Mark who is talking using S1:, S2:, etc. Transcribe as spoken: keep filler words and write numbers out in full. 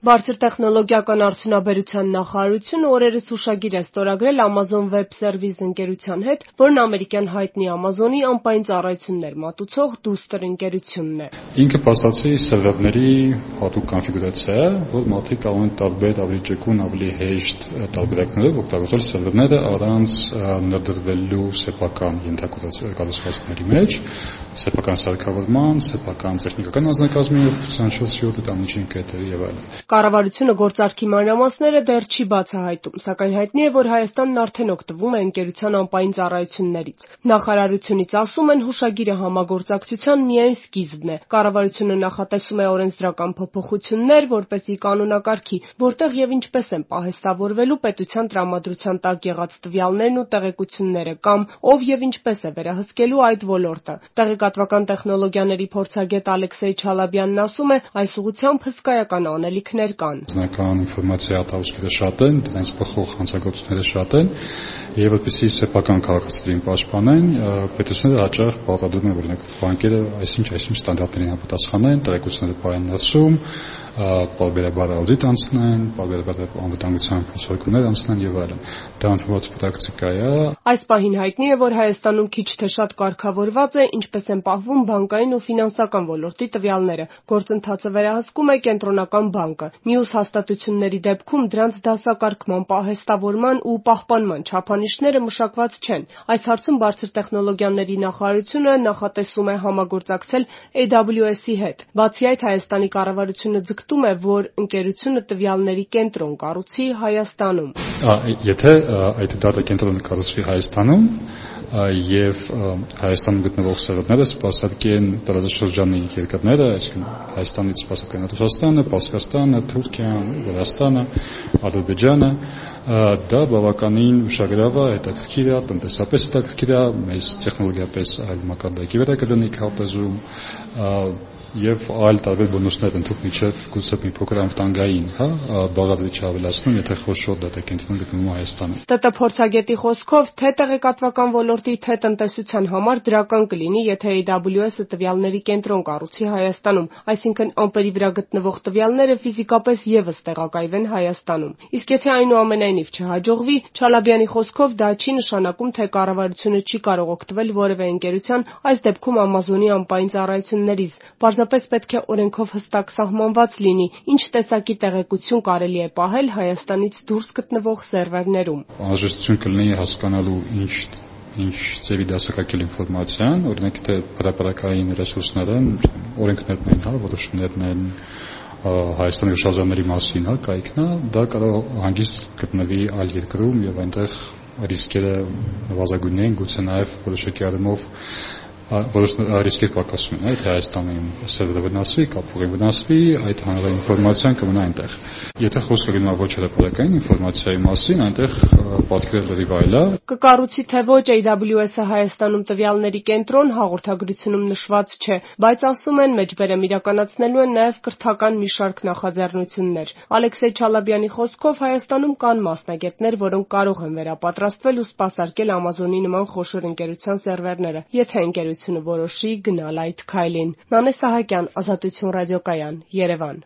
S1: Բարձր տեխնոլոգիական արդյունաբերության նախարարությունը օրերս հուշագիր է ստորագրել Amazon Web Services ընկերության հետ, որն ամերիկյան հայտնի Amazon-ի անպայման ծառայություններ մատուցող դուստր ընկերությունն է։
S2: Ինքը փաստացի սերվերների հատուկ կոնֆիգուրացիա է, որ մարդիկ կարող են տարբեր ավելի ճկուն, ավելի հեշտ տարբերակներով օգտագործել սերվերները առանց ներդրվելու սեփական ենթակառուցվածքների մեջ, սեփական սարքավորման, սեփական տեխնիկական անձնակազմի և ութսանչորս յոթ տամիջին կետերի եւ այլն։
S1: Կառավարությունը գործարքի մանրամասները դեռ չի բացահայտում, սակայն հայտնի է, որ Հայաստանն արդեն օգտվում է ընկերության անպայման ծառայություններից։ Նախարարությունից ասում են, հուշագիրը համագործակցության միայն սկիզբն է։ Կառավարությունը նախատեսում է օրենսդրական փոփոխություններ, որպեսզի կանոնակարգի, որտեղ եւ ինչպես են պահեստավորվելու պետության տրամադրության տակ եղած տվյալներն ու տեղեկությունները կամ ով եւ ինչպես է վերահսկելու այդ ոլորտը։ Տեղեկատվական տեխնոլոգիաների փորձագետ Ալեքսեյ Չալաբյանն ասում է, այս ուղղությամբ հսկայական անելիքներ կան։
S2: Անձնական ինֆորմացիա հատվածները շատ են, դրանց փոխող հանցագործությունները շատ են, եւ որպեսզի սեփական քաղաքացիներին պաշտպանեն, պետությունները հաճախ պարտադրում են, օրինակ, բանկերը այսինչ այսինչ ստանդարտներին համապատասխանեն, տեղեկությունները պայմանացում, պարբերաբար աուդիտ անցնեն, պարբերաբար անվտանգության փոխհատուցումներ անցնեն եւ այլն։ Դա ընդունված պրակտիկա է։
S1: Այս պահին հայտնի է, որ Հայաստանում քիչ թե շատ կարգավորված է, ինչպես են պահվում բանկային ու ֆինանսական ոլորտի տվյալները։ Գործընթացը վերահսկում է Կենտրոնական բանկը։ Մյուս հաստատությունների դեպքում դրանց դասակարգման, պահեստավորման ու պահպանման չափանիշները մշակված չեն։ Այս հարցում բարձր տեխնոլոգիաների նախարարությունը նախատեսում է համագործակցել A W S-ի հետ։ Բացի այդ, Հայաստանի կառավարությունը ձգտում է, որ ընկերությունը տվյալների կենտրոն կառուցի Հայաստանում։
S2: Եթե այդ դատա կենտրոնը կառուցվի Հայաստանում եւ Հայաստանում գտնվող սերվերները սպասարկեն տարածաշրջանի երկրները, այսինքն Հայաստանից սպասարկեն Ռուսաստանը, Պարսկաստանը, Թուրքիան, Վրաստանը, Ադրբեջանը, դա բավականին ուշագրավ է, հետաքրքիր է, տնտեսապես հետաքրքիր է, մեծ տեխնոլոգիապես այլ մակարդակի վրա կդնի քարտեզում եւ այլ տարբեր բոնուսներ ընդհանուր միջև գուցե մի փոքր անվտանգային, հա, բաղադրիչ ավելացնում, եթե խոշոր դատակենտրոն գտնվում Հայաստանում։
S1: ՏՏ փորձագետի խոսքով, թե տեղեկատվական ոլորտի, թե տնտեսության համար դրական կլինի, եթե A W S-ը տվյալների կենտրոն կառուցի Հայաստանում, այսինքն ամպերի վրա գտնվող տվյալները ֆիզիկապես եւս տեղակայվեն Հայաստանում։ Իսկ եթե այնուամենայնիվ չհաջողվի, Չալաբյանի խոսքով դա չի նշանակում, թե կառավարությունը չի կարող օգտվել որևէ ընկերության, այս դեպքում Amazon-ի անպայման ծառայություններից։ Պարզապես պետք է օրենքով հստակ սահմանված լինի, ինչ տեսակի տեղեկություն կարելի է պահել Հայաստանից դուրս գտնվող սերվերներում։
S2: Անհրաժեշտություն կլինի հասկանալու ինչ ինչ ձևի դասակարգել ինֆորմացիան, օրինակ թե հրապարակային ռեսուրսները, օրենքներն են, հա, որոշումներն են Հայաստանի հուշարձանների մասին, հա, կայքն է, դա կարող հանգիստ գտնվի այլ երկրում եւ այնտեղ ռիսկերը նվազագույն են, գուցե նաեւ որոշակի առումով որոշ ռիսկեր պակասում են, թե Հայաստանում սերվերը վնասվի, կապուղին վնասվի, այդ հանրային ինֆորմացիան կմնա այնտեղ։ Եթե խոսքը գնում է ոչ հրապարակային ինֆորմացիայի մասին, այնտեղ պատկերը լրիվ այլ է։
S1: Կկառուցի թե ոչ A W S-ը Հայաստանում տվյալների կենտրոն հաղորդագրությունում նշված չէ, բայց ասում են մեջբերեմ իրականացնելու են նաև կրթական մի շարք նախաձեռնություններ։ Ալեքսեյ Չալաբյանի խոսքով Հայաստանում կան մասնագետներ, որոնք կարող են վերապատրաստվել ու սպասարկել Amazon-ի նման խոշոր ընկերության սերվերները, եթե ընկերությունը որոշի գնալ այդ քայլին։ Նանե Սահակյան, Ազատություն ռադիոկայան, Երևան։